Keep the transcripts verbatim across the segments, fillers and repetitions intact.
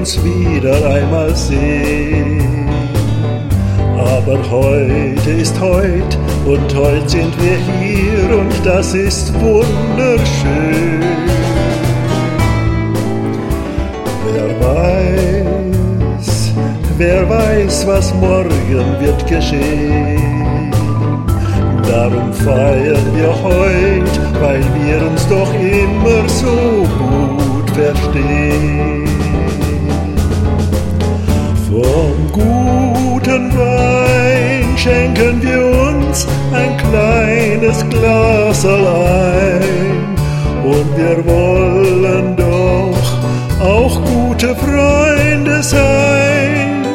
uns wieder einmal sehen. Aber heute ist heut und heut sind wir hier und das ist wunderschön. Wer weiß, wer weiß, was morgen wird geschehen. Darum feiern wir heut, weil wir uns doch immer so gut verstehen. Vom guten Wein schenken wir uns ein kleines Glas allein und wir wollen doch auch gute Freunde sein.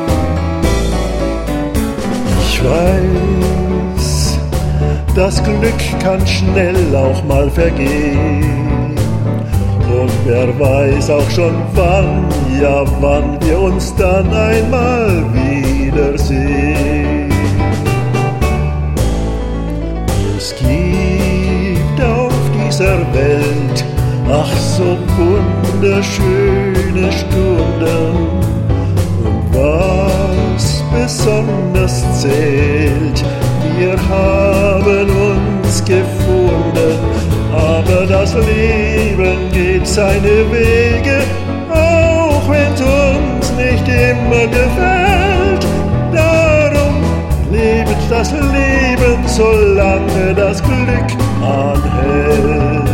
Ich weiß, das Glück kann schnell auch mal vergehen. Und wer weiß auch schon wann, ja wann wir uns dann einmal wiedersehen. Es gibt auf dieser Welt ach so wunderschöne Stunden. Und was besonders zählt, wir haben uns gefunden. Aber das Leben geht seine Wege, auch wenn's uns nicht immer gefällt. Darum lebt das Leben, solange das Glück anhält.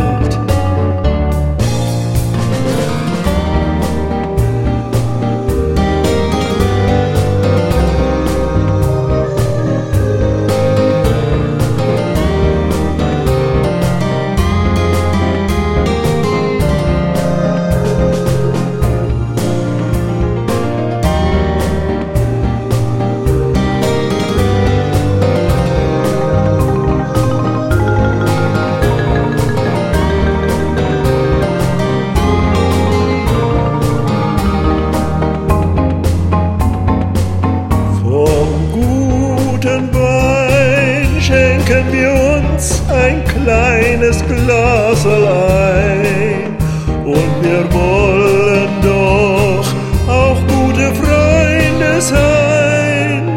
Schenken wir uns ein kleines Glas allein und wir wollen doch auch gute Freunde sein.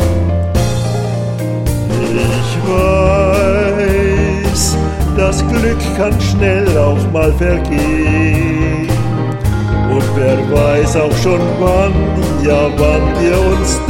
Ich weiß, das Glück kann schnell auch mal vergehen und wer weiß auch schon wann, ja wann wir uns